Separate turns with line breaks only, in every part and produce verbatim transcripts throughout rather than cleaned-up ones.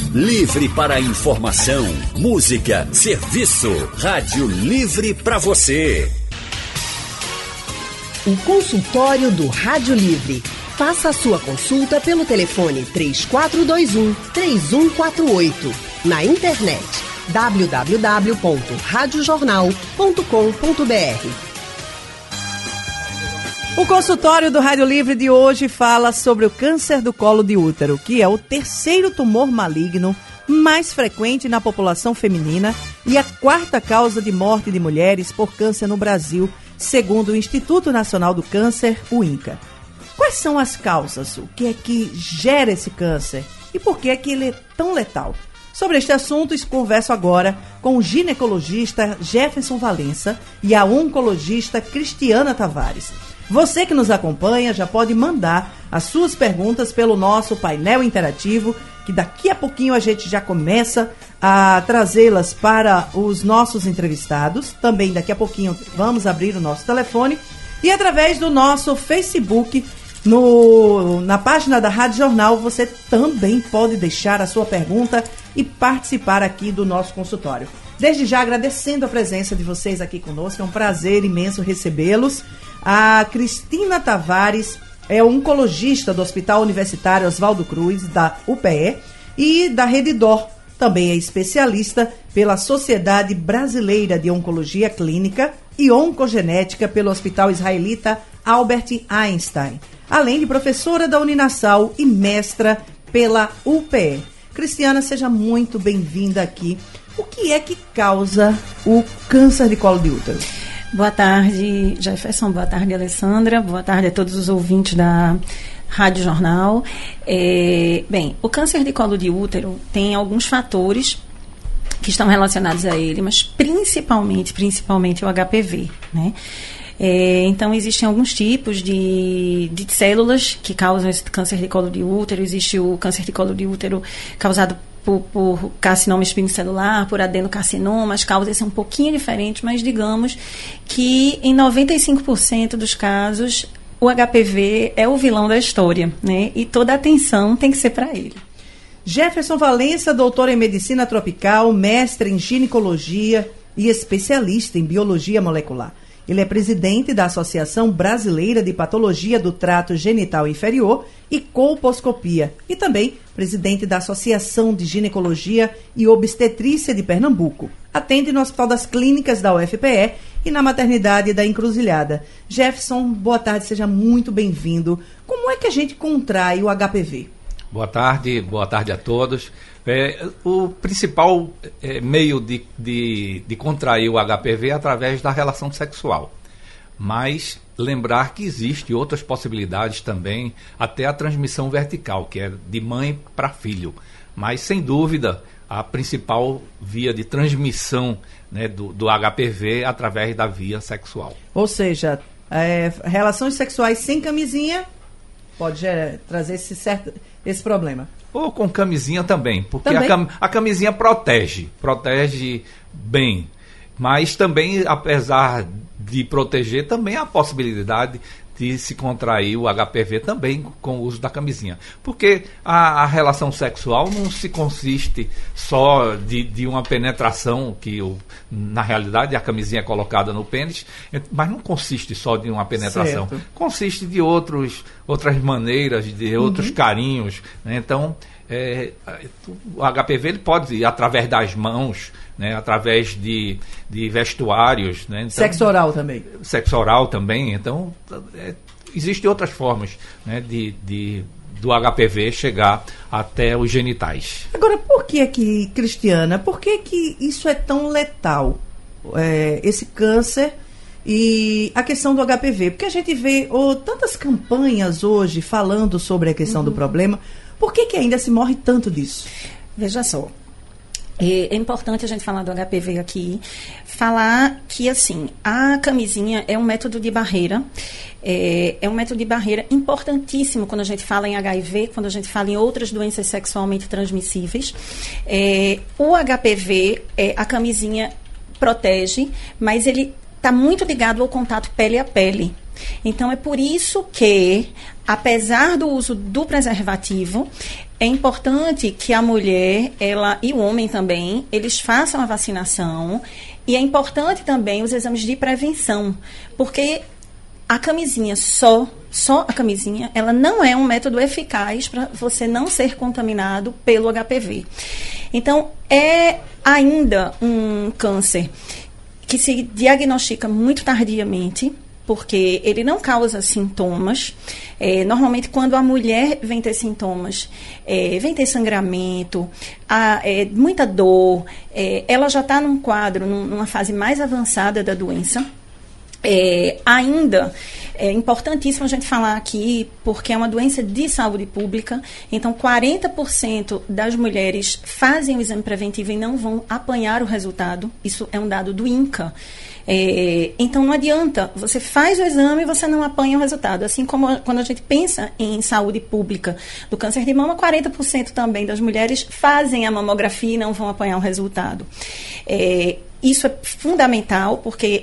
Livre para informação, música, serviço. Rádio Livre para você.
O consultório do Rádio Livre. Faça a sua consulta pelo telefone três quatro dois um, três um quatro oito. Na internet w w w ponto rádio jornal ponto com ponto b r.
O consultório do Rádio Livre de hoje fala sobre o câncer do colo de útero, que é o terceiro tumor maligno mais frequente na população feminina e a quarta causa de morte de mulheres por câncer no Brasil, segundo o Instituto Nacional do Câncer, o INCA. Quais são as causas? O que é que gera esse câncer? E por que é que ele é tão letal? Sobre este assunto, converso agora com o ginecologista Jefferson Valença e a oncologista Cristiana Tavares. Você que nos acompanha já pode mandar as suas perguntas pelo nosso painel interativo, que daqui a pouquinho a gente já começa a trazê-las para os nossos entrevistados. Também daqui a pouquinho vamos abrir o nosso telefone. E através do nosso Facebook, no, na página da Rádio Jornal, você também pode deixar a sua pergunta e participar aqui do nosso consultório. Desde já agradecendo a presença de vocês aqui conosco, é um prazer imenso recebê-los. A Cristina Tavares é oncologista do Hospital Universitário Oswaldo Cruz, da U P E, e da Rede D O R. Também é especialista pela Sociedade Brasileira de Oncologia Clínica e Oncogenética pelo Hospital Israelita Albert Einstein, além de professora da Uninasal e mestra pela U P E. Cristiana, seja muito bem-vinda aqui. O que é que causa o câncer de colo de útero?
Boa tarde, Jefferson. Boa tarde, Alessandra. Boa tarde a todos os ouvintes da Rádio Jornal. É, bem, o câncer de colo de útero tem alguns fatores que estão relacionados a ele, mas principalmente, principalmente o H P V, né? É, então, existem alguns tipos de, de células que causam esse câncer de colo de útero. Existe o câncer de colo de útero causado por, por carcinoma espinocelular, por adenocarcinoma. As causas são um pouquinho diferentes, mas digamos que em noventa e cinco por cento dos casos o H P V é o vilão da história, né? E toda a atenção tem que ser para ele.
Jefferson Valença, doutor em medicina tropical, mestre em ginecologia e especialista em biologia molecular. Ele é presidente da Associação Brasileira de Patologia do Trato Genital Inferior e Colposcopia e também presidente da Associação de Ginecologia e Obstetrícia de Pernambuco. Atende no Hospital das Clínicas da U F P E e na Maternidade da Encruzilhada. Jefferson, boa tarde, seja muito bem-vindo. Como é que a gente contrai o H P V?
Boa tarde, boa tarde a todos. É, o principal é, meio de, de, de contrair o H P V é através da relação sexual. Mas lembrar que existem outras possibilidades também, até a transmissão vertical, que é de mãe para filho. Mas, sem dúvida, a principal via de transmissão, né, do, do H P V é através da via sexual.
Ou seja, é, relações sexuais sem camisinha pode é, trazer esse, certo, esse problema.
Ou com camisinha também, porque
também? A,
cam, a camisinha protege, protege bem. Mas também, apesar de proteger, também há a possibilidade de se contrair o H P V também com o uso da camisinha. Porque a, a relação sexual não se consiste só de, de uma penetração, que o, na realidade a camisinha é colocada no pênis, mas não consiste só de uma penetração. Certo. Consiste de outros, outras maneiras, de outros uhum. carinhos, né? Então, é, o H P V ele pode ir através das mãos, né, através de, de vestuários. Né, então,
sexo oral também.
Sexo oral também. Então, é, existem outras formas, né, de, de, do H P V chegar até os genitais.
Agora, por que que, Cristiana, por que que isso é tão letal, é, esse câncer e a questão do H P V? Porque a gente vê oh, tantas campanhas hoje falando sobre a questão uhum. do problema. Por que que ainda se morre tanto disso?
Veja só. É importante a gente falar do H P V aqui, falar que, assim, a camisinha é um método de barreira, é, é um método de barreira importantíssimo quando a gente fala em H I V, quando a gente fala em outras doenças sexualmente transmissíveis. É, o H P V, é, a camisinha protege, mas ele está muito ligado ao contato pele a pele. Então, é por isso que, apesar do uso do preservativo, é importante que a mulher, ela e o homem também, eles façam a vacinação, e é importante também os exames de prevenção, porque a camisinha só, só a camisinha, ela não é um método eficaz para você não ser contaminado pelo H P V. Então, é ainda um câncer que se diagnostica muito tardiamente, porque ele não causa sintomas. É, normalmente, quando a mulher vem ter sintomas, é, vem ter sangramento, a, é, muita dor, é, ela já está num quadro, num, numa fase mais avançada da doença. É, ainda é importantíssimo a gente falar aqui, porque é uma doença de saúde pública, então quarenta por cento das mulheres fazem o exame preventivo e não vão apanhar o resultado. Isso é um dado do INCA. É, então não adianta, você faz o exame e você não apanha o resultado. Assim como quando a gente pensa em saúde pública do câncer de mama, quarenta por cento também das mulheres fazem a mamografia e não vão apanhar o resultado. É, isso é fundamental, porque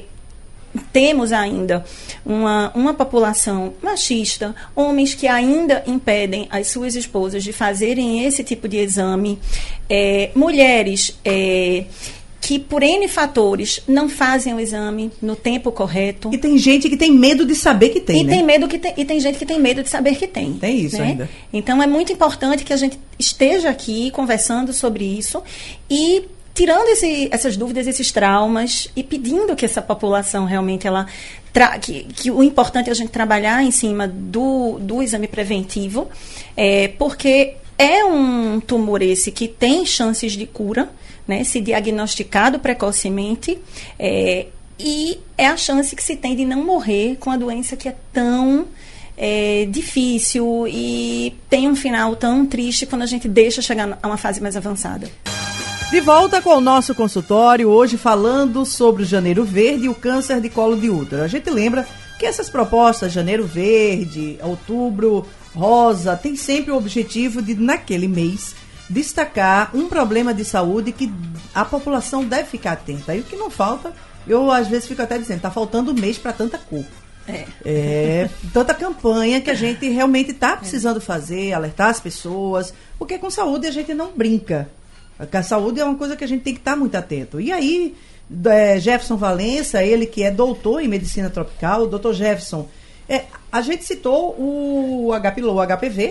temos ainda uma, uma população machista, homens que ainda impedem as suas esposas de fazerem esse tipo de exame, é, mulheres é, que por N fatores não fazem o exame no tempo correto.
E tem gente que tem medo de saber que tem,
e
né?
Tem medo que tem, e tem gente que tem medo de saber que tem.
Tem isso, né? Ainda.
Então é muito importante que a gente esteja aqui conversando sobre isso e tirando esse, essas dúvidas, esses traumas, e pedindo que essa população realmente, ela tra- que, que o importante é a gente trabalhar em cima do, do exame preventivo, é, porque é um tumor esse que tem chances de cura, né, se diagnosticado precocemente, é, e é a chance que se tem de não morrer com a doença que é tão é, difícil e tem um final tão triste quando a gente deixa chegar a uma fase mais avançada.
De volta com o nosso consultório, hoje falando sobre o Janeiro Verde e o câncer de colo de útero. A gente lembra que essas propostas, Janeiro Verde, Outubro Rosa, tem sempre o objetivo de, naquele mês, destacar um problema de saúde que a população deve ficar atenta. E o que não falta, eu às vezes fico até dizendo, está faltando um mês para tanta cor.
É.
É, tanta campanha que a gente realmente está precisando fazer, alertar as pessoas, porque com saúde a gente não brinca. A saúde é uma coisa que a gente tem que estar muito atento. E aí, é, Jefferson Valença, ele que é doutor em medicina tropical, doutor Jefferson, é, a gente citou o H P V, o H P V,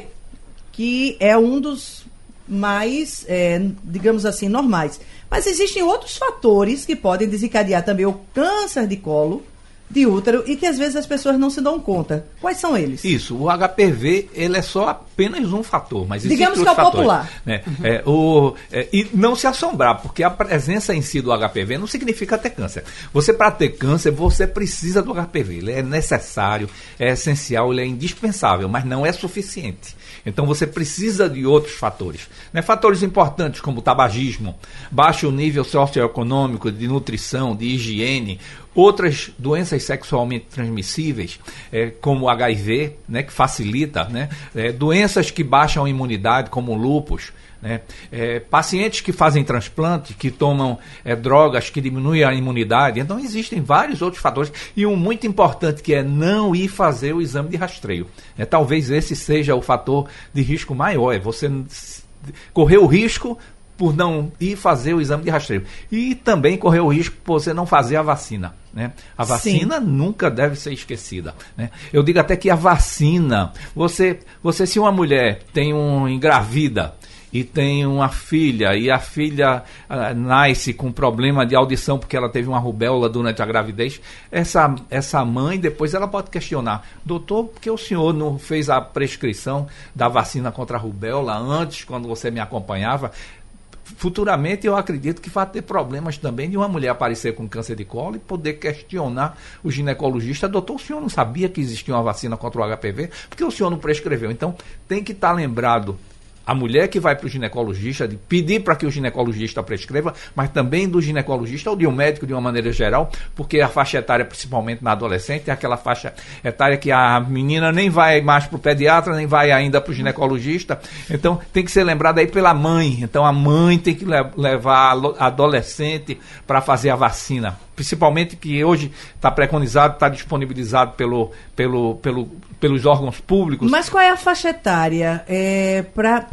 que é um dos mais, é, digamos assim, normais. Mas existem outros fatores que podem desencadear também o câncer de colo de útero e que às vezes as pessoas não se dão conta. Quais são eles?
Isso, o H P V, ele é só apenas um fator, mas
digamos que é o
fatores,
popular.
Né? Uhum. É, o, é, e não se assombrar, porque a presença em si do H P V não significa ter câncer. Você, para ter câncer, você precisa do H P V. Ele é necessário, é essencial, ele é indispensável, mas não é suficiente. Então você precisa de outros fatores. Né? Fatores importantes como o tabagismo, baixo nível socioeconômico, de nutrição, de higiene, outras doenças sexualmente transmissíveis, é, como o H I V, né, que facilita, né, é, doenças que baixam a imunidade, como o lúpus, né, é, pacientes que fazem transplante, que tomam é, drogas que diminuem a imunidade. Então existem vários outros fatores, e um muito importante que é não ir fazer o exame de rastreio. É, talvez esse seja o fator de risco maior, é você correr o risco por não ir fazer o exame de rastreio. E também correr o risco por você não fazer a vacina. Né? A vacina Sim. nunca deve ser esquecida. Né? Eu digo até que a vacina, você, você se uma mulher tem um engravida e tem uma filha, e a filha uh, nasce com problema de audição porque ela teve uma rubéola durante a gravidez, essa, essa mãe depois ela pode questionar, doutor, por que o senhor não fez a prescrição da vacina contra a rubéola antes, quando você me acompanhava? Futuramente eu acredito que vai ter problemas também de uma mulher aparecer com câncer de colo e poder questionar o ginecologista, doutor, o senhor não sabia que existia uma vacina contra o H P V? Por que o senhor não prescreveu? Então tem que estar lembrado a mulher que vai para o ginecologista, de pedir para que o ginecologista prescreva, mas também do ginecologista ou de um médico de uma maneira geral, porque a faixa etária, principalmente na adolescente, é aquela faixa etária que a menina nem vai mais para o pediatra, nem vai ainda para o ginecologista. Então tem que ser lembrada aí pela mãe. Então a mãe tem que le- levar a adolescente para fazer a vacina. Principalmente que hoje está preconizado, está disponibilizado pelo, pelo, pelo, pelos órgãos públicos.
Mas qual é a faixa etária é, para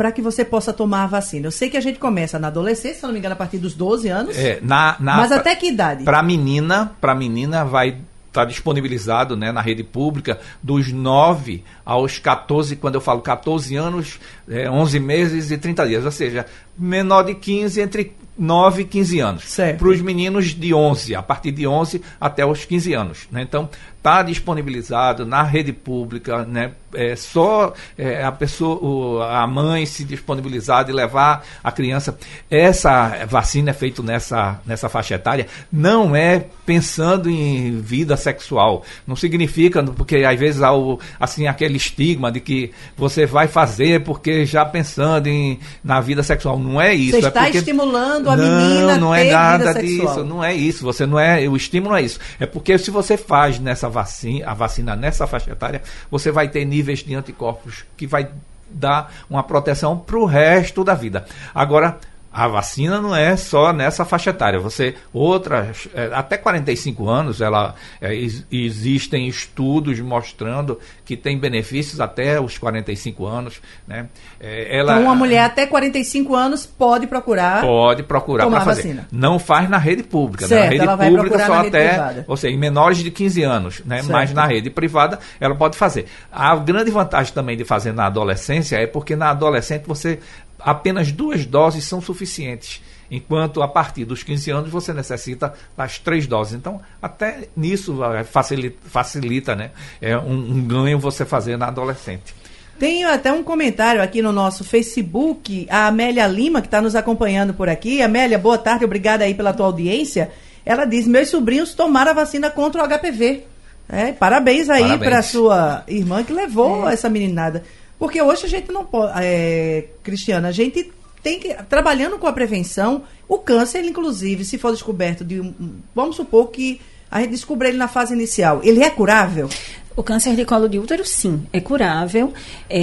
para que você possa tomar a vacina? Eu sei que a gente começa na adolescência, se não me engano, a partir dos doze anos.
É, na, na,
mas
pra,
até que idade?
Para menina, para menina vai estar disponibilizado, né, na rede pública dos nove aos catorze, quando eu falo catorze anos, é, onze meses e trinta dias, ou seja, menor de quinze, entre nove e quinze anos. Para os meninos de onze, a partir de onze até os quinze anos. Né? Então, está disponibilizado na rede pública, né? É só é, a pessoa, o, a mãe se disponibilizar de levar a criança. Essa vacina é feita nessa, nessa faixa etária, não é pensando em vida sexual. Não significa, porque às vezes há o, assim, aquele estigma de que você vai fazer porque já pensando em, na vida sexual. Não é isso.
Você está
é porque,
estimulando a
não,
menina
não
a
é
ter
nada
vida
disso,
sexual.
não é isso. Você não é, o estímulo é isso. É porque se você faz nessa vacina, a vacina nessa faixa etária, você vai ter níveis de anticorpos que vai dar uma proteção para o resto da vida. Agora, a vacina não é só nessa faixa etária. Você, outras, é, até quarenta e cinco anos, ela, é, ex, existem estudos mostrando que tem benefícios até os quarenta e cinco anos. Né? É, ela,
então, uma mulher até quarenta e cinco anos pode procurar
Pode procurar para fazer.
Vacina.
Não faz na rede pública.
Certo,
na rede
ela vai
pública só
na rede
até,
privada.
ou seja, em menores de quinze anos. Né? Mas na rede privada ela pode fazer. A grande vantagem também de fazer na adolescência é porque na adolescente você... apenas duas doses são suficientes, enquanto a partir dos quinze anos você necessita das três doses. Então, até nisso facilita, facilita né? é um, um ganho você fazer na adolescente.
Tenho até um comentário aqui no nosso Facebook, a Amélia Lima, que está nos acompanhando por aqui. Amélia, boa tarde, obrigada aí pela tua audiência. Ela diz, meus sobrinhos tomaram a vacina contra o H P V. É, parabéns aí para a sua irmã que levou é. essa meninada. Porque hoje a gente não pode, é, Cristiana, a gente tem que, trabalhando com a prevenção, o câncer, inclusive, se for descoberto de um, vamos supor que a gente descubra ele na fase inicial, ele é curável?
O câncer de colo de útero, sim, é curável,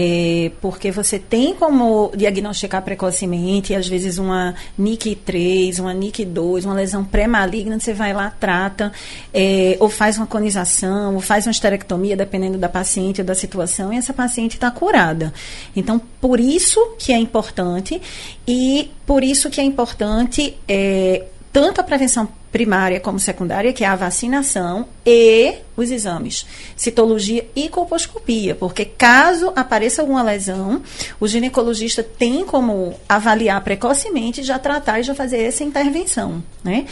é, porque você tem como diagnosticar precocemente, às vezes uma N I C três, uma N I C dois, uma lesão pré-maligna, você vai lá, trata, é, ou faz uma conização, ou faz uma esterectomia, dependendo da paciente ou da situação, e essa paciente está curada. Então, por isso que é importante, e por isso que é importante é, tanto a prevenção primária como secundária, que é a vacinação e os exames, citologia e colposcopia, porque caso apareça alguma lesão, o ginecologista tem como avaliar precocemente, já tratar e já fazer essa intervenção, né?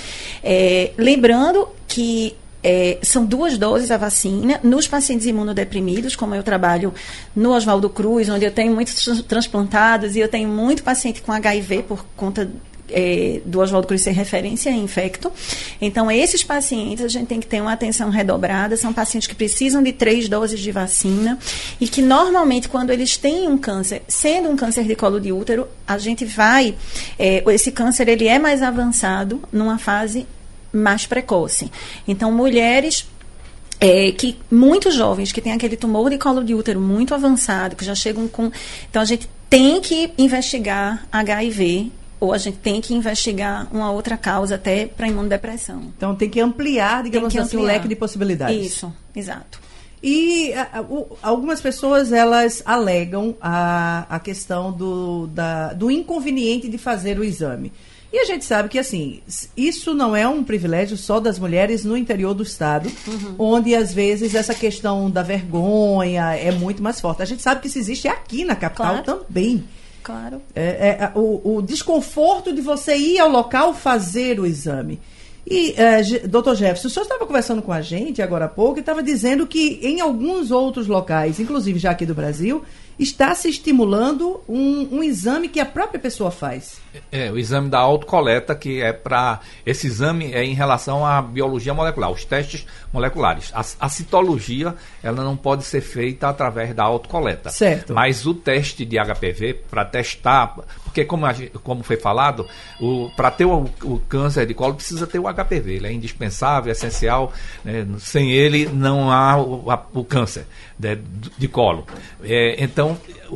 É, lembrando que É, são duas doses a vacina nos pacientes imunodeprimidos, como eu trabalho no Oswaldo Cruz, onde eu tenho muitos transplantados e eu tenho muito paciente com H I V por conta é, do Oswaldo Cruz ser referência em infecto. Então, esses pacientes a gente tem que ter uma atenção redobrada, são pacientes que precisam de três doses de vacina e que normalmente quando eles têm um câncer, sendo um câncer de colo de útero, a gente vai, é, esse câncer ele é mais avançado numa fase mais precoce. Então, mulheres é, que muito jovens, que têm aquele tumor de colo de útero muito avançado, que já chegam com... Então, a gente tem que investigar H I V, ou a gente tem que investigar uma outra causa até para imunodepressão.
Então, tem que ampliar, digamos
que
assim,
ampliar.
o leque de possibilidades.
Isso, exato.
E a, a, o, algumas pessoas, elas alegam a, a questão do, da, do inconveniente de fazer o exame. E a gente sabe que, assim, isso não é um privilégio só das mulheres no interior do estado, uhum. onde, às vezes, essa questão da vergonha é muito mais forte. A gente sabe que isso existe aqui na capital
claro. também. Claro.
É, é, o, o desconforto de você ir ao local fazer o exame. E, é, doutor Jefferson, o senhor estava conversando com a gente agora há pouco e estava dizendo que em alguns outros locais, inclusive já aqui do Brasil, está se estimulando um, um exame que a própria pessoa faz.
É, o exame da autocoleta, que é para... Esse exame é em relação à biologia molecular, os testes moleculares. A, a citologia, ela não pode ser feita através da autocoleta.
Certo.
Mas o teste de H P V, para testar... Porque, como, a, como foi falado, para ter o, o câncer de colo, precisa ter o H P V. Ele é indispensável, é essencial. Né? Sem ele, não há o, a, o câncer de, de colo. É, então,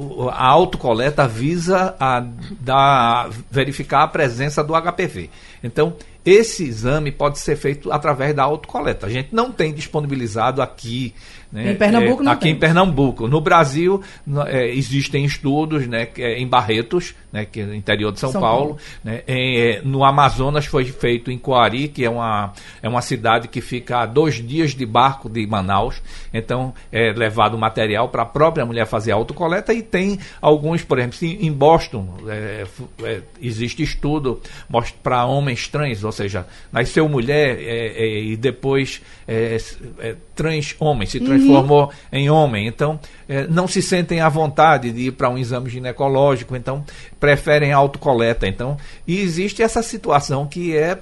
a autocoleta visa a, dar, verificar a presença do H P V. Então, esse exame pode ser feito através da autocoleta. A gente não tem disponibilizado aqui, né,
em Pernambuco
é,
não
aqui
tem.
em Pernambuco. No Brasil é, existem estudos, né, que é em Barretos, né, que é no interior de São, São Paulo, Paulo. Né, em, no Amazonas foi feito em Coari, que é uma, é uma cidade que fica a dois dias de barco de Manaus. Então é levado material para a própria mulher fazer a autocoleta, e tem alguns, por exemplo, em Boston é, é, existe estudo para homens trans, ou seja, nasceu mulher é, é, e depois é, é, trans homem, se transformou uhum. em homem. Então, é, não se sentem à vontade de ir para um exame ginecológico, então preferem a autocoleta. Então, e existe essa situação que é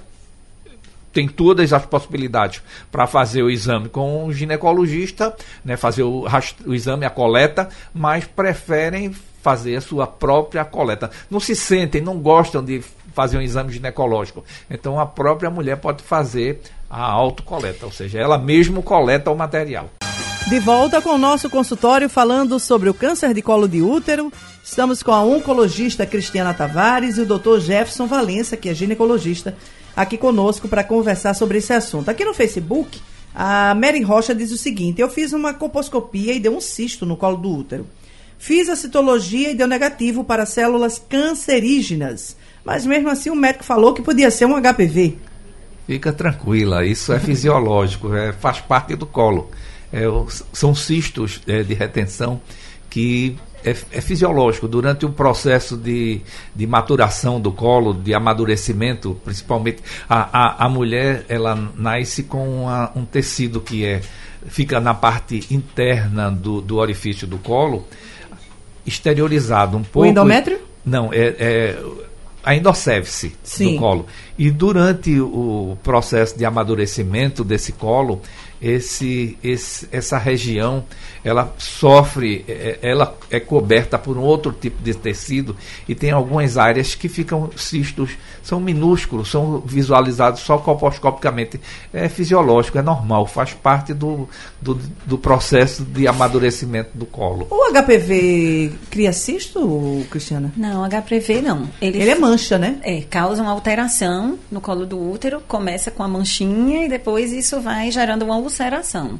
tem todas as possibilidades para fazer o exame com o ginecologista, né, fazer o, o exame, a coleta, mas preferem fazer a sua própria coleta. Não se sentem, não gostam de fazer um exame ginecológico. Então a própria mulher pode fazer a autocoleta, ou seja, ela mesmo coleta o material.
De volta com o nosso consultório falando sobre o câncer de colo de útero. Estamos com a oncologista Cristiana Tavares e o doutor Jefferson Valença, que é ginecologista, aqui conosco para conversar sobre esse assunto. Aqui no Facebook, a Mary Rocha diz o seguinte: eu fiz uma colposcopia e deu um cisto no colo do útero. Fiz a citologia e deu negativo para células cancerígenas, mas mesmo assim o médico falou que podia ser um H P V.
Fica tranquila, isso é fisiológico, é, faz parte do colo. É, são cistos é, de retenção que é, é fisiológico. Durante o processo de, de maturação do colo, de amadurecimento, principalmente, a, a, a mulher ela nasce com uma, um tecido que é, fica na parte interna do, do orifício do colo, exteriorizado um pouco.
O endométrio?
Não, é... é a endocéfise do colo. E durante o processo de amadurecimento desse colo, esse, esse, essa região, ela sofre, ela é coberta por um outro tipo de tecido, e tem algumas áreas que ficam cistos, são minúsculos, são visualizados só colposcopicamente. É fisiológico, é normal, faz parte do, do, do processo de amadurecimento do colo.
O H P V cria cisto, Cristiana?
Não, H P V não. Ele,
Ele é mancha, né?
É, causa uma alteração no colo do útero, começa com a manchinha e depois isso vai gerando uma ulceração.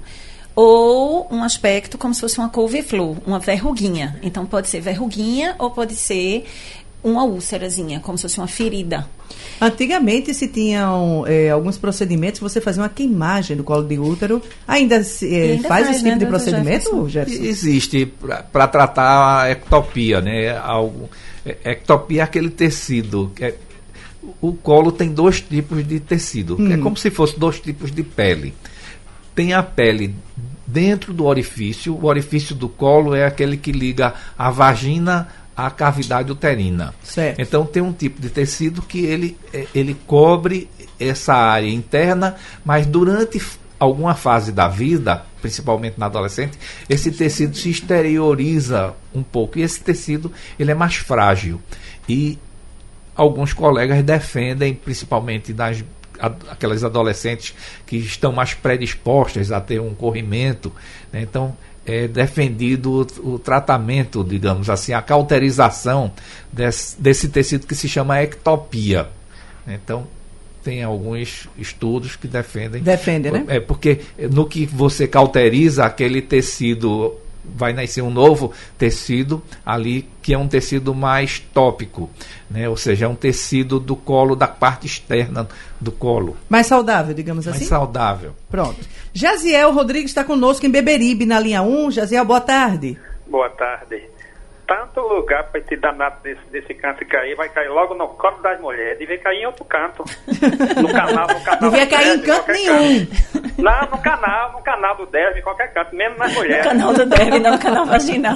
Ou um aspecto como se fosse uma couve-flor, uma verruguinha. Então pode ser verruguinha ou pode ser uma úlcerazinha, como se fosse uma ferida.
Antigamente se tinham é, alguns procedimentos, você fazia uma queimagem do colo de útero. Ainda, se, é, ainda faz, faz esse tipo, né, de procedimento, Jefferson?
Existe para tratar a ectopia, né? Algo, ectopia é aquele tecido. É, o colo tem dois tipos de tecido. Hum. É como se fosse dois tipos de pele. Tem a pele dentro do orifício. O orifício do colo é aquele que liga a vagina à cavidade uterina.
Certo.
Então tem um tipo de tecido que ele, ele cobre essa área interna, mas durante alguma fase da vida, principalmente na adolescente, esse tecido se exterioriza um pouco. E esse tecido ele é mais frágil. E alguns colegas defendem, principalmente das aquelas adolescentes que estão mais predispostas a ter um corrimento, né? Então é defendido o, o tratamento, digamos assim, a cauterização desse, desse tecido que se chama ectopia. Então tem alguns estudos que defendem.
Defende, né?
É porque no que você cauteriza aquele tecido, vai nascer um novo tecido ali, que é um tecido mais tópico, né? Ou seja, é um tecido do colo, da parte externa do colo.
Mais saudável, digamos assim?
Mais saudável.
Pronto. Jaziel Rodrigues está conosco em Beberibe, na linha um. Jaziel, boa tarde.
Boa tarde. Tanto lugar para esse danado desse, desse câncer cair, vai cair logo no colo das mulheres. Devia cair em outro canto. No canal, no canal.
Devia cair em canto nenhum.
Canto. Não, no canal, no canal do Derby, em qualquer canto, mesmo nas mulheres.
No canal do Derby, não no canal vaginal.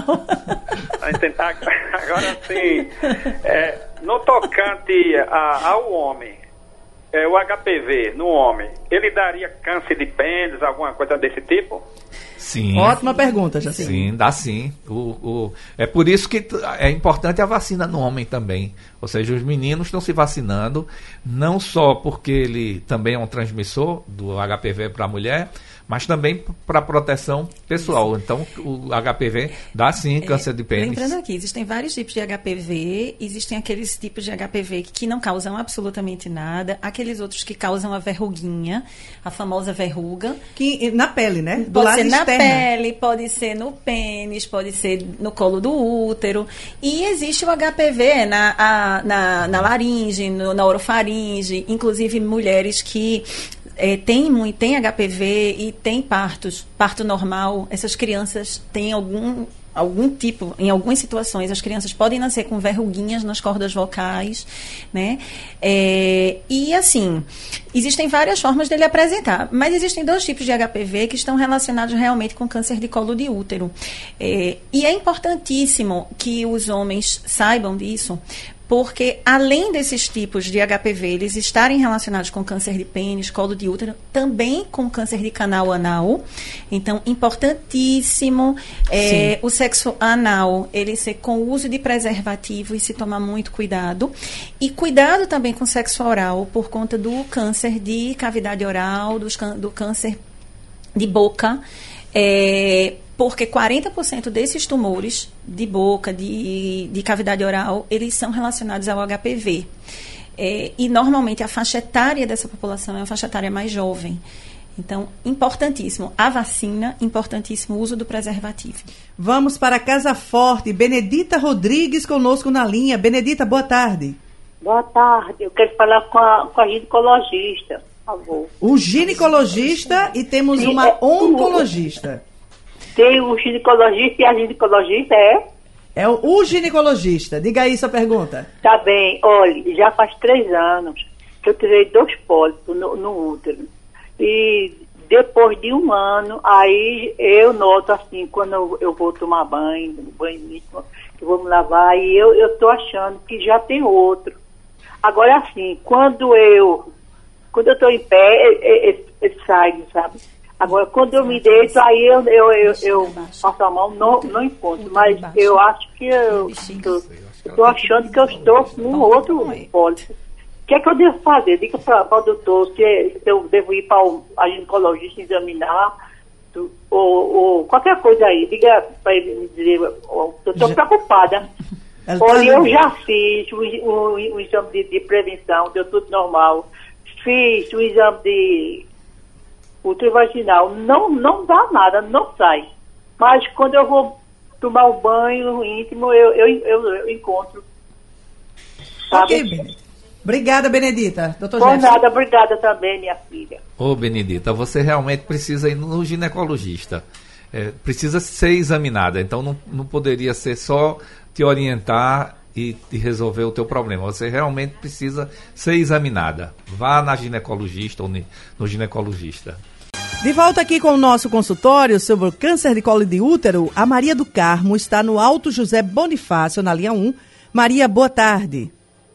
Agora sim, é, no tocante a, ao homem, é, o H P V no homem, ele daria câncer de pênis, alguma coisa desse tipo?
Sim.
Ótima pergunta, já
Sim, dá sim. O, o, é por isso que t- é importante a vacina no homem também. Ou seja, os meninos estão se vacinando, não só porque ele também é um transmissor do H P V para a mulher, mas também para proteção pessoal. Então, o H P V dá sim câncer de pênis.
Lembrando aqui, existem vários tipos de H P V, existem aqueles tipos de H P V que não causam absolutamente nada, aqueles outros que causam a verruguinha, a famosa verruga.
Que, na pele, né? Do
Pode
lado
ser na
externo.
pele, pode ser no pênis, pode ser no colo do útero. E existe o H P V na, a, na, na laringe, no, na orofaringe, inclusive mulheres que é, têm muito, tem H P V e tem partos, parto normal. Essas crianças têm algum... algum tipo, em algumas situações, as crianças podem nascer com verruguinhas nas cordas vocais, né? É, e, assim, existem várias formas dele apresentar, mas existem dois tipos de H P V que estão relacionados realmente com câncer de colo de útero. É, e é importantíssimo que os homens saibam disso, porque além desses tipos de H P V eles estarem relacionados com câncer de pênis, colo de útero, também com câncer de canal anal. Então, importantíssimo é, o sexo anal, ele ser com o uso de preservativo e se tomar muito cuidado. E cuidado também com o sexo oral, por conta do câncer de cavidade oral, dos, do câncer de boca, é, porque quarenta por cento desses tumores de boca, de, de cavidade oral, eles são relacionados ao H P V. É, e, normalmente, a faixa etária dessa população é a faixa etária mais jovem. Então, importantíssimo a vacina, importantíssimo o uso do preservativo.
Vamos para Casa Forte. Benedita Rodrigues conosco na linha. Benedita, boa tarde.
Boa tarde. Eu quero falar com a, com a ginecologista, por favor.
O ginecologista e temos
Sim,
uma
é,
oncologista.
Tem o ginecologista e a ginecologista, é?
É o, o ginecologista. Diga aí sua pergunta.
Tá bem. Olha, já faz três anos que eu tirei dois pólipos no, no útero. E depois de um ano, aí eu noto assim, quando eu, eu vou tomar banho, banho íntimo, que eu vou me lavar, e eu, eu tô achando que já tem outro. Agora assim, quando eu quando eu tô em pé, ele, ele sai, sabe? Agora, quando eu me deito, aí eu, eu, eu, eu passo a mão, não, não encontro, mas eu acho que eu estou achando que eu estou com um outro pólipo. O que é que eu devo fazer? Diga para o doutor se, se eu devo ir para a ginecologista examinar, ou, ou qualquer coisa aí. Diga para ele me dizer, eu estou preocupada. Olha, eu já fiz o, o, o exame de, de prevenção, deu tudo normal. Fiz o exame de ultravaginal, não, não dá nada, não sai. Mas quando eu vou tomar o banho íntimo, eu, eu, eu, eu encontro. Sabe?
Ok, Benedita. Obrigada, Benedita. Doutor
Por
Jefferson.
nada, obrigada também, minha filha.
Ô, Benedita, você realmente precisa ir no ginecologista. É, precisa ser examinada. Então, não, não poderia ser só te orientar e, e resolver o teu problema. Você realmente precisa ser examinada. Vá na ginecologista ou no ginecologista.
De volta aqui com o nosso consultório sobre o câncer de colo de útero, a Maria do Carmo está no Alto José Bonifácio, na linha um. Maria, boa tarde.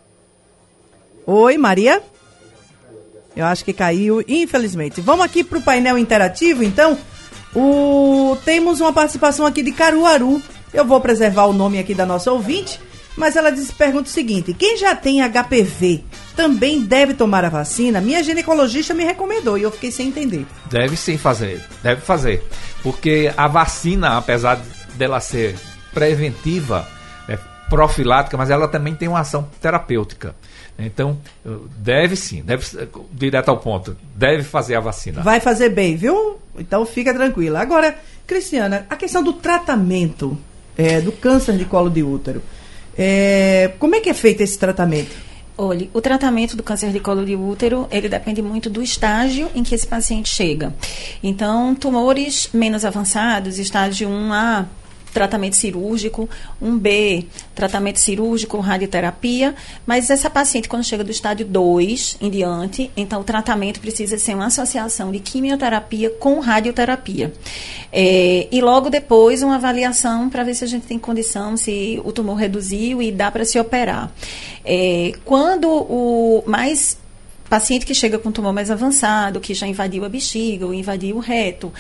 Oi, Maria? Eu acho que caiu, infelizmente. Vamos aqui para o painel interativo, então. O... Temos uma participação aqui de Caruaru. Eu vou preservar o nome aqui da nossa ouvinte, mas ela diz, pergunta o seguinte: quem já tem H P V também deve tomar a vacina? Minha ginecologista me recomendou e eu fiquei sem entender.
Deve sim fazer, deve fazer. Porque a vacina, apesar dela ser preventiva, é profilática, mas ela também tem uma ação terapêutica. Então, deve sim, deve, direto ao ponto, deve fazer a vacina.
Vai fazer bem, viu? Então fica tranquila. Agora, Cristiana, a questão do tratamento é, do câncer de colo de útero, é, como é que é feito esse tratamento?
Olha, o tratamento do câncer de colo de útero, ele depende muito do estágio em que esse paciente chega. Então, tumores menos avançados, estágio um A, tratamento cirúrgico, um B, tratamento cirúrgico, radioterapia, mas essa paciente, quando chega do estádio dois em diante, então o tratamento precisa ser uma associação de quimioterapia com radioterapia. É, e logo depois uma avaliação para ver se a gente tem condição, se o tumor reduziu e dá para se operar. É, quando o mais paciente que chega com tumor mais avançado, que já invadiu a bexiga, ou invadiu o reto,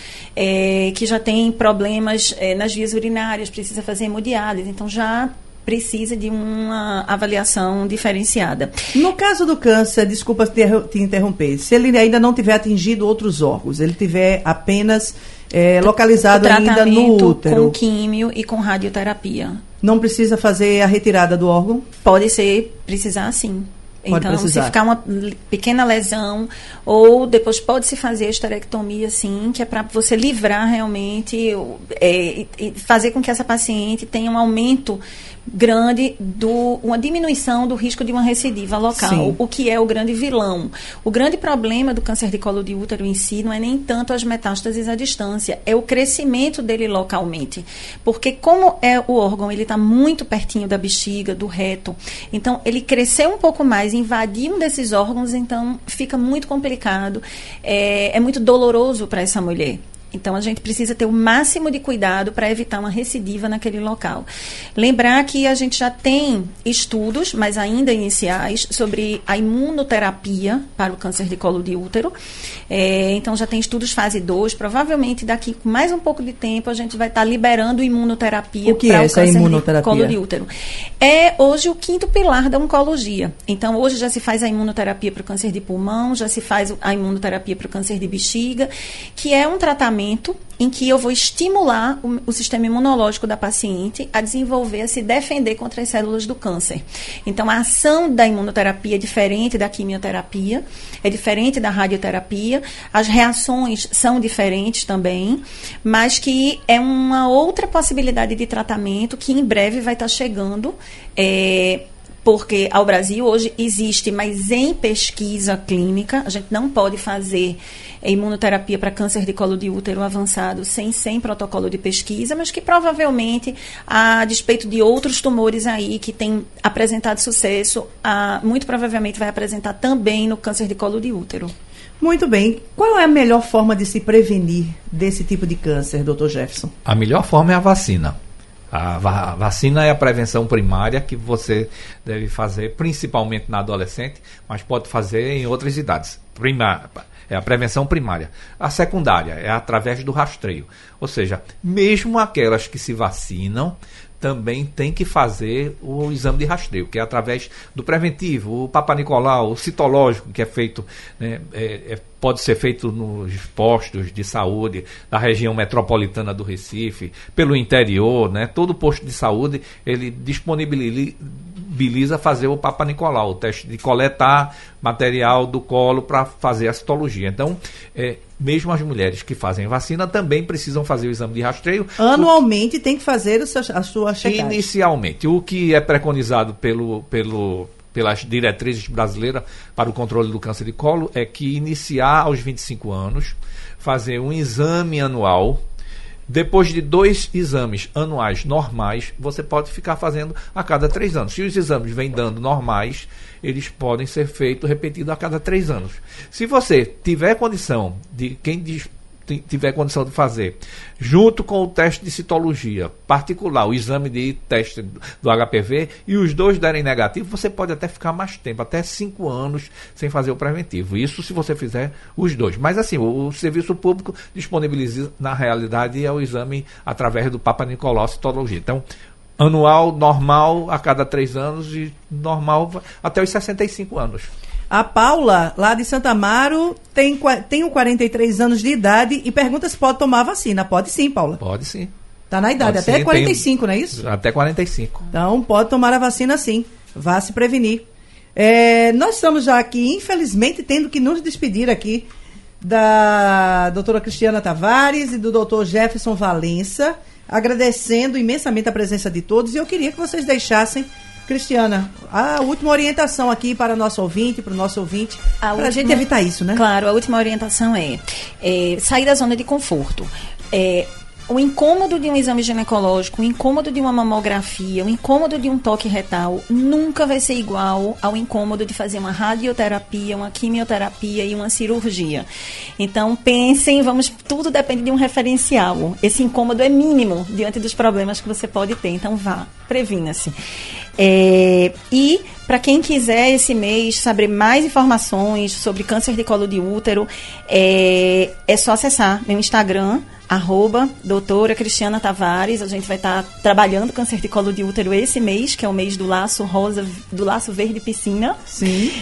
é, que já tem problemas é, nas vias urinárias, precisa fazer hemodiálise, então já precisa de uma avaliação diferenciada.
No caso do câncer, desculpa te, te interromper, se ele ainda não tiver atingido outros órgãos, ele tiver apenas é, localizado ainda no útero,
com químio e com radioterapia,
não precisa fazer a retirada do órgão?
Pode ser, precisar sim.
Pode
então,
precisar.
se ficar uma pequena lesão, ou depois pode-se fazer a esterectomia, sim, que é para você livrar realmente, é, e fazer com que essa paciente tenha um aumento grande, do, uma diminuição do risco de uma recidiva local,
Sim.
o que é o grande vilão. O grande problema do câncer de colo de útero em si não é nem tanto as metástases à distância, é o crescimento dele localmente. Porque como é o órgão, ele está muito pertinho da bexiga, do reto, então ele cresceu um pouco mais, invadir um desses órgãos, então fica muito complicado, é, é muito doloroso para essa mulher. Então, a gente precisa ter o máximo de cuidado para evitar uma recidiva naquele local. Lembrar que a gente já tem estudos, mas ainda iniciais, sobre a imunoterapia para o câncer de colo de útero. É, então, já tem estudos fase dois. Provavelmente, daqui com mais um pouco de tempo, a gente vai estar liberando imunoterapia
para
é
o câncer de
colo de útero. É hoje o quinto pilar da oncologia. Então, hoje já se faz a imunoterapia para o câncer de pulmão, já se faz a imunoterapia para o câncer de bexiga, que é um tratamento em que eu vou estimular o, o sistema imunológico da paciente a desenvolver, a se defender contra as células do câncer. Então, a ação da imunoterapia é diferente da quimioterapia, é diferente da radioterapia, as reações são diferentes também, mas que é uma outra possibilidade de tratamento que em breve vai estar chegando, é, porque ao Brasil hoje existe, mas em pesquisa clínica, a gente não pode fazer imunoterapia para câncer de colo de útero avançado sem, sem protocolo de pesquisa, mas que provavelmente, a despeito de outros tumores aí que têm apresentado sucesso, a, muito provavelmente vai apresentar também no câncer de colo de útero.
Muito bem. Qual é a melhor forma de se prevenir desse tipo de câncer, doutor Jefferson?
A melhor forma é a vacina. A va- vacina é a prevenção primária que você deve fazer principalmente na adolescente, mas pode fazer em outras idades. Primária. É a prevenção primária. A secundária é através do rastreio. Ou seja, mesmo aquelas que se vacinam, também tem que fazer o exame de rastreio, que é através do preventivo, o Papa Nicolau, o citológico, que é feito, né, é, é, pode ser feito nos postos de saúde da região metropolitana do Recife, pelo interior, né, todo posto de saúde, ele disponibiliza fazer o Papa Nicolau, o teste de coletar material do colo para fazer a citologia. Então, é, mesmo as mulheres que fazem vacina também precisam fazer o exame de rastreio.
Anualmente o... tem que fazer a sua checagem.
Inicialmente. O que é preconizado pelo, pelo, pelas diretrizes brasileiras para o controle do câncer de colo é que iniciar aos vinte e cinco anos, fazer um exame anual. Depois de dois exames anuais normais, você pode ficar fazendo a cada três anos. Se os exames vêm dando normais, eles podem ser feitos repetidos a cada três anos. Se você tiver condição de, quem diz, tiver condição de fazer, junto com o teste de citologia particular, o exame de teste do H P V, e os dois derem negativo, você pode até ficar mais tempo, até cinco anos, sem fazer o preventivo. Isso se você fizer os dois. Mas assim, o, o serviço público disponibiliza, na realidade, é o exame através do Papa Nicolau citologia. Então, anual, normal, a cada três anos, e normal até os sessenta e cinco anos.
A Paula, lá de Santa Amaro, tem, tem quarenta e três anos de idade e pergunta se pode tomar a vacina. Pode sim, Paula.
Pode sim.
Está na idade,
pode
até
sim,
quarenta e cinco,
tem,
não é isso?
Até quarenta e cinco.
Então, pode tomar a vacina sim. Vá se prevenir. É, nós estamos já aqui, infelizmente, tendo que nos despedir aqui da doutora Cristiana Tavares e do doutor Jefferson Valença, agradecendo imensamente a presença de todos. E eu queria que vocês deixassem, Cristiana, a última orientação aqui para o nosso ouvinte, para o nosso ouvinte, para a gente evitar isso, né?
Claro, a última orientação é, é sair da zona de conforto. É, o incômodo de um exame ginecológico, o incômodo de uma mamografia, o incômodo de um toque retal nunca vai ser igual ao incômodo de fazer uma radioterapia, uma quimioterapia e uma cirurgia. Então, pensem, vamos, tudo depende de um referencial. Esse incômodo é mínimo diante dos problemas que você pode ter. Então, vá, previna-se. É, e, para quem quiser esse mês saber mais informações sobre câncer de colo de útero, é, é só acessar meu Instagram, arroba doutora Cristiana Tavares. A gente vai estar tá trabalhando câncer de colo de útero esse mês, que é o mês do laço rosa, do laço verde piscina.
Sim.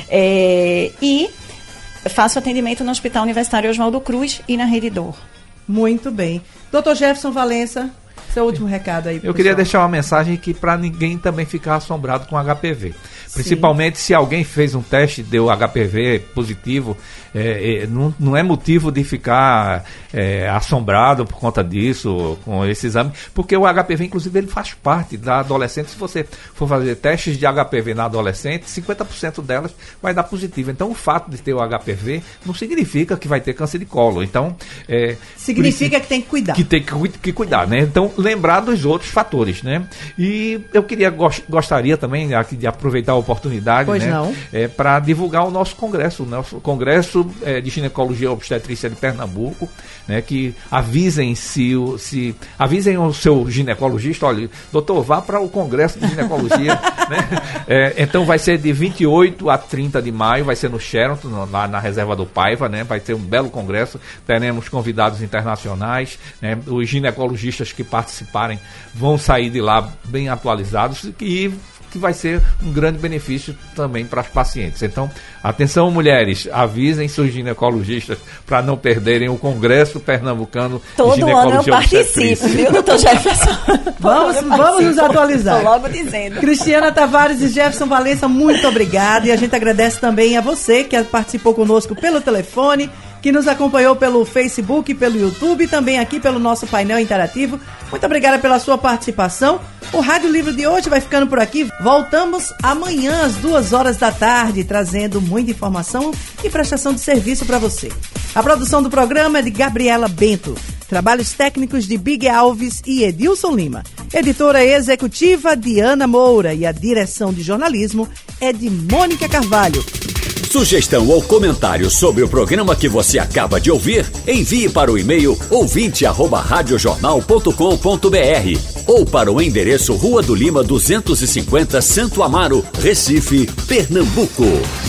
É, e faço atendimento no Hospital Universitário Oswaldo Cruz e na Rede Dor.
Muito bem. doutor Jefferson Valença, seu último recado aí.
Eu
pessoal.
queria deixar uma mensagem que para ninguém também ficar assombrado com H P V. Principalmente Sim. se alguém fez um teste e deu H P V positivo, é, é, não, não é motivo de ficar é, assombrado por conta disso, com esse exame, porque o H P V, inclusive, ele faz parte da adolescente. Se você for fazer testes de H P V na adolescente, cinquenta por cento delas vai dar positivo. Então, o fato de ter o H P V não significa que vai ter câncer de colo. Então, é,
significa que tem que cuidar.
Que tem que, que cuidar, né? Então, lembrar dos outros fatores, né? E eu queria, gostaria também aqui de aproveitar a oportunidade,
pois
né,
não.
É, para divulgar o nosso congresso, o nosso congresso é, de ginecologia e obstetrícia de Pernambuco, né, que avisem se, o, se avisem o seu ginecologista, olha, doutor, vá para o congresso de ginecologia, né? É, então vai ser de vinte e oito a trinta de maio, vai ser no Sheraton, lá na reserva do Paiva, né? Vai ser um belo congresso, teremos convidados internacionais, né? Os ginecologistas que participarem vão sair de lá bem atualizados e que vai ser um grande benefício também para as pacientes. Então, atenção, mulheres, avisem seus ginecologistas para não perderem o Congresso Pernambucano
Todo
de Ginecologia
ano eu participo, viu, doutor Jefferson?
Vamos, vamos nos atualizar.
Estou logo dizendo.
Cristiana Tavares e Jefferson Valença, muito obrigada. E a gente agradece também a você que participou conosco pelo telefone, que nos acompanhou pelo Facebook, pelo YouTube e também aqui pelo nosso painel interativo. Muito obrigada pela sua participação. O Rádio Livre de hoje vai ficando por aqui. Voltamos amanhã às duas horas da tarde, trazendo muita informação e prestação de serviço para você. A produção do programa é de Gabriela Bento. Trabalhos técnicos de Big Alves e Edilson Lima. Editora executiva Diana Moura e a direção de jornalismo é de Mônica Carvalho.
Sugestão ou comentário sobre o programa que você acaba de ouvir, envie para o e-mail ouvinte arroba radiojornal ponto com ponto br ou para o endereço Rua do Lima duzentos e cinquenta, Santo Amaro, Recife, Pernambuco.